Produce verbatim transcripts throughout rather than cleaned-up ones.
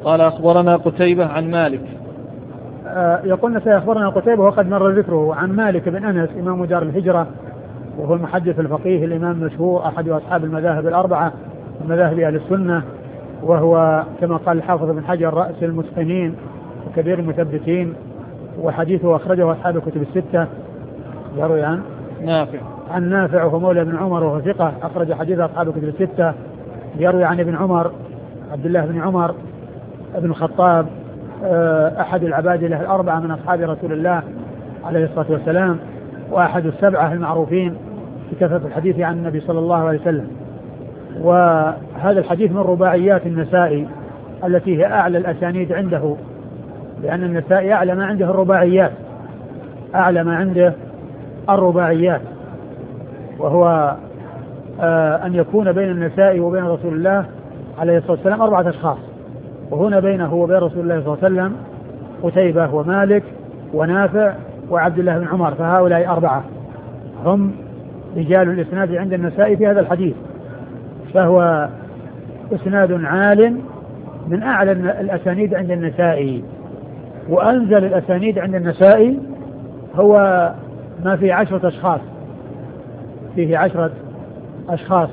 قال أخبرنا قتيبة عن مالك. آه يقولنا سيخبرنا قتيبة وقد مر ذكره عن مالك بن أنس إمام دار الهجرة، وهو المحدث الفقيه الإمام المشهور أحد أصحاب المذاهب الأربعة من مذاهب أهل السنة، وهو كما قال الحافظ بن حجر رأس المتقنين وكبير المثبتين، وحديثه أخرجه أصحاب الكتب الستة. يروي عن نافع عن نافع وهو مولى بن عمر وهو ثقة أخرج حديث أصحاب الكتب الستة. يروي عن ابن عمر عبد الله بن عمر ابن الخطاب أحد العبادلة الأربعة من أصحاب رسول الله عليه الصلاة والسلام، وأحد السبعة المعروفين بكثرة الحديث عن النبي صلى الله عليه وسلم. وهذا الحديث من رباعيات النسائي التي هي أعلى الأسانيد عنده، لأن النسائي أعلى ما عنده الرباعيات، أعلى ما عنده الرباعيات، وهو آه أن يكون بين النسائي وبين رسول الله عليه الصلاة والسلام أربعة أشخاص، وهنا بينه وبين رسول الله صلى الله عليه وسلم قتيبة ومالك ونافع وعبد الله بن عمر، فهؤلاء أربعة هم رجال الإسناد عند النسائي في هذا الحديث، فهو إسناد عال من أعلى الأسانيد عند النسائي. وأنزل الأسانيد عند النسائي هو ما فيه عشرة أشخاص، فيه عشرة أشخاص،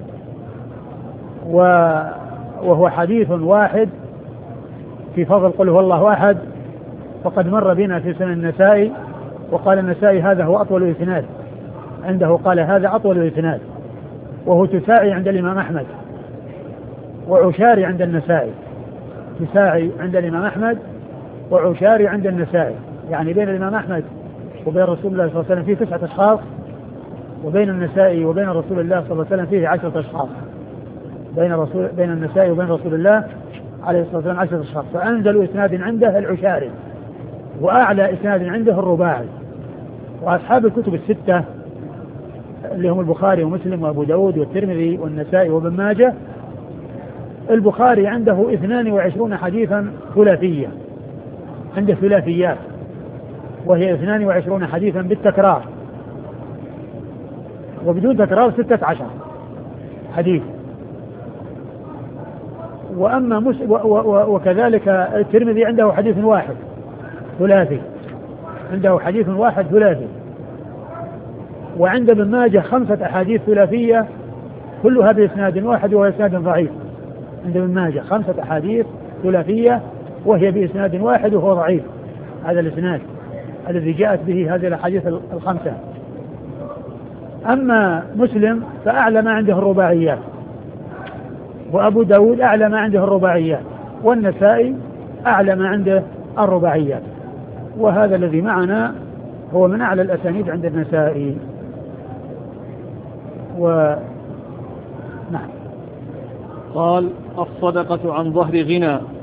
وهو حديث واحد في فضل قل هو الله أحد، وقد مر بنا في سنن النسائي، وقال النسائي هذا هو أطول إسناد عنده، قال هذا أطول إسناد، وهو تساعي عند الإمام أحمد وعشاري عند النسائي، تساعي عند الإمام أحمد وعشاري عند النسائي، يعني بين الإمام أحمد وبين رسول الله صلى الله عليه وسلم فيه تسعة أشخاص، وبين النسائي وبين رسول الله صلى الله عليه وسلم فيه عشرة أشخاص، بين رسول بين النسائي وبين رسول الله عليه الصلاة والسلام عشرة أشخاص. فأنزل إسناد عنده العشاري، وأعلى إسناد عنده الرباعي. وأصحاب الكتب الستة اللي هم البخاري ومسلم وأبو داود والترمذي والنسائي وابن ماجه، البخاري عنده اثنان وعشرون حديثا ثلاثية، عنده ثلاثيات، وهي اثنان وعشرون حديثا بالتكرار، وبدون تكرار ستة عشر حديث. وأما مس... و... و... وكذلك الترمذي عنده حديث واحد ثلاثي، عنده حديث واحد ثلاثي. وعند ابن ماجه خمسة أحاديث ثلاثية كلها بإسناد واحد وهو إسناد ضعيف. عند ابن ماجه خمسة أحاديث ثلاثية وهي بإسناد واحد وهو ضعيف، هذا الإسناد الذي جاءت به هذه الأحاديث الخمسة. أما مسلم فأعلى ما عنده الرباعيات، وأبو داود أعلى ما عنده الرباعيات، والنسائي أعلى ما عنده الرباعيات، وهذا الذي معنا هو من أعلى الأسانيد عند النسائي. و نعم. قال الصدقة عن ظهر غنى.